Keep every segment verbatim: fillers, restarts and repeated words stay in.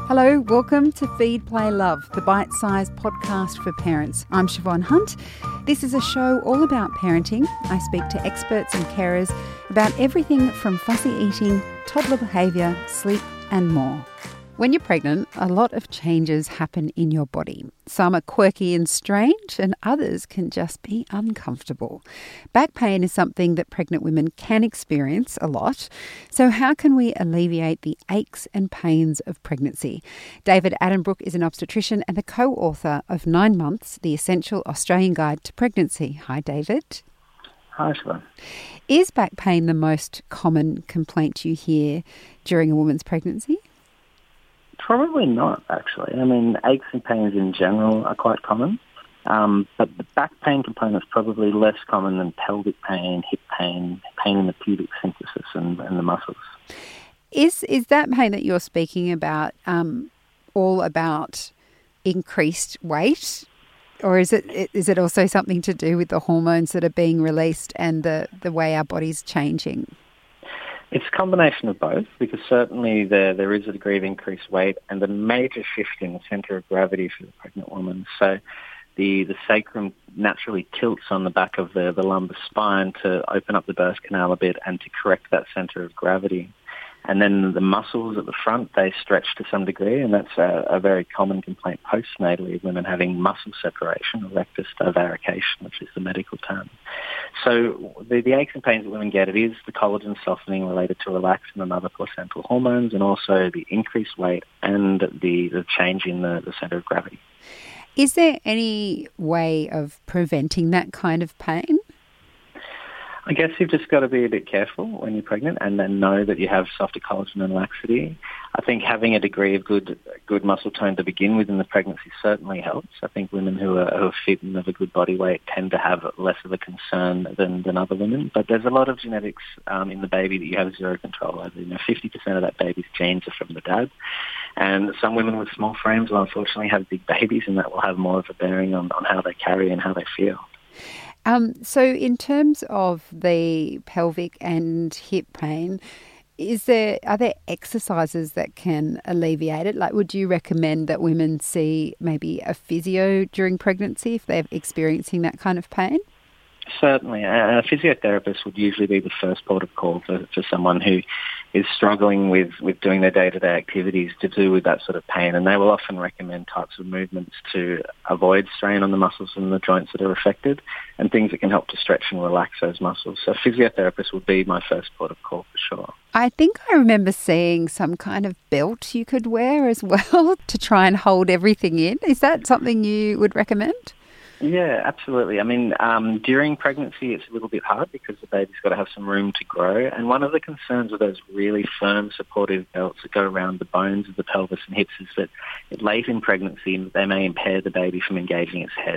Hello, welcome to Feed, Play, Love, the bite-sized podcast for parents. I'm Siobhan Hunt. This is a show all about parenting. I speak to experts and carers about everything from fussy eating, toddler behaviour, sleep and more. When you're pregnant, a lot of changes happen in your body. Some are quirky and strange, and others can just be uncomfortable. Back pain is something that pregnant women can experience a lot. So how can we alleviate the aches and pains of pregnancy? David Addenbrooke is an obstetrician and the co-author of Nine Months, the Essential Australian Guide to Pregnancy. Hi, David. Hi, Siobhan. Is back pain the most common complaint you hear during a woman's pregnancy? Probably not, actually. I mean, aches and pains in general are quite common, um, but the back pain component is probably less common than pelvic pain, hip pain, pain in the pubic symphysis and, and the muscles. Is is that pain that you're speaking about um, all about increased weight, or is it is it also something to do with the hormones that are being released and the, the way our body's changing? It's a combination of both, because certainly there there is a degree of increased weight and a major shift in the centre of gravity for the pregnant woman. So the, the sacrum naturally tilts on the back of the, the lumbar spine to open up the birth canal a bit and to correct that centre of gravity. And then the muscles at the front, they stretch to some degree, and that's a, a very common complaint postnatally of women having muscle separation, or rectus divarication, which is the medical term. So the, the aches and pains that women get, it is the collagen softening related to relaxin and other placental hormones, and also the increased weight and the, the change in the, the centre of gravity. Is there any way of preventing that kind of pain? I guess you've just got to be a bit careful when you're pregnant and then know that you have softer collagen and laxity. I think having a degree of good good muscle tone to begin with in the pregnancy certainly helps. I think women who are, who are fit and have a good body weight tend to have less of a concern than, than other women. But there's a lot of genetics um, in the baby that you have zero control over. You know, fifty percent of that baby's genes are from the dad. And some women with small frames will unfortunately have big babies, and that will have more of a bearing on, on how they carry and how they feel. Um, so in terms of the pelvic and hip pain, is there are there exercises that can alleviate it? Like, would you recommend that women see maybe a physio during pregnancy if they're experiencing that kind of pain? Certainly. A physiotherapist would usually be the first port of call for, for someone who is struggling with, with doing their day-to-day activities to do with that sort of pain. And they will often recommend types of movements to avoid strain on the muscles and the joints that are affected, and things that can help to stretch and relax those muscles. So a physiotherapist would be my first port of call for sure. I think I remember seeing some kind of belt you could wear as well to try and hold everything in. Is that something you would recommend? Yeah, absolutely. I mean, um, during pregnancy, it's a little bit hard because the baby's got to have some room to grow. And one of the concerns with those really firm, supportive belts that go around the bones of the pelvis and hips is that late in pregnancy, they may impair the baby from engaging its head.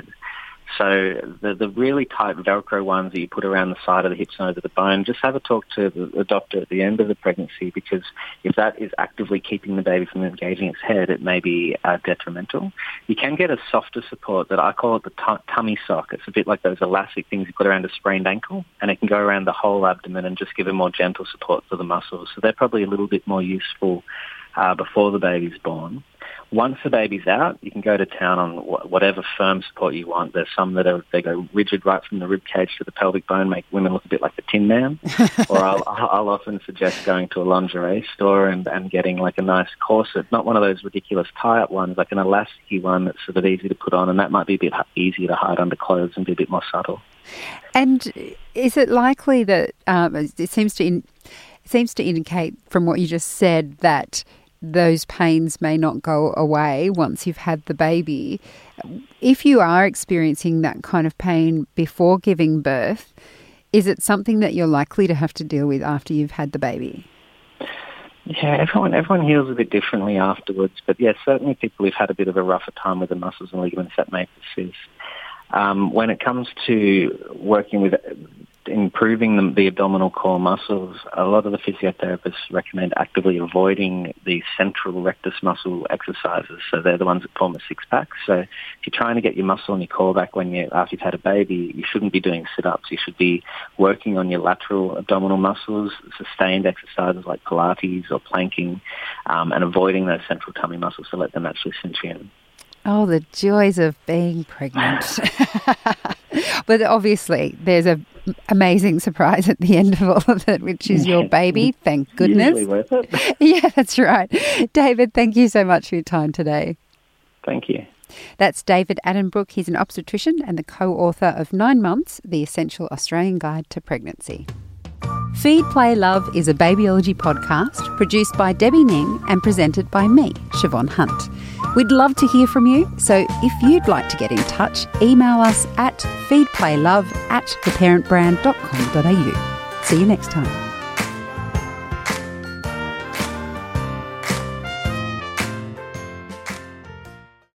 So the the really tight Velcro ones that you put around the side of the hips and over the bone, just have a talk to the, the doctor at the end of the pregnancy, because if that is actively keeping the baby from engaging its head, it may be uh, detrimental. You can get a softer support that I call it the t- tummy sock. It's a bit like those elastic things you put around a sprained ankle, and it can go around the whole abdomen and just give a more gentle support for the muscles. So they're probably a little bit more useful uh, before the baby's born. Once the baby's out, you can go to town on wh- whatever firm support you want. There's some that are they go rigid right from the rib cage to the pelvic bone, make women look a bit like the Tin Man. Or I'll, I'll often suggest going to a lingerie store and, and getting like a nice corset, not one of those ridiculous tie-up ones, like an elasticy one that's sort of easy to put on, and that might be a bit easier to hide under clothes and be a bit more subtle. And is it likely that um, it seems to in, it seems to indicate from what you just said that those pains may not go away once you've had the baby? If you are experiencing that kind of pain before giving birth, is it something that you're likely to have to deal with after you've had the baby? Yeah, everyone everyone heals a bit differently afterwards, but yeah, certainly people who've had a bit of a rougher time with the muscles and ligaments, that may persist. Um, when it comes to working with improving the, the abdominal core muscles, a lot of the physiotherapists recommend actively avoiding the central rectus muscle exercises. So they're the ones that form a six-pack. So if you're trying to get your muscle and your core back when you after you've had a baby, you shouldn't be doing sit-ups. You should be working on your lateral abdominal muscles, sustained exercises like Pilates or planking, um, and avoiding those central tummy muscles to let them actually cinch in. Oh, the joys of being pregnant. But obviously there's an amazing surprise at the end of all of it, which is your baby. Thank goodness. Usually worth it. Yeah, that's right. David, thank you so much for your time today. Thank you. That's David Addenbrooke. He's an obstetrician and the co-author of Nine Months, The Essential Australian Guide to Pregnancy. Feed, Play, Love is a babyology podcast produced by Debbie Ning and presented by me, Siobhan Hunt. We'd love to hear from you, so if you'd like to get in touch, email us at feedplaylove at theparentbrand dot com dot a u. See you next time.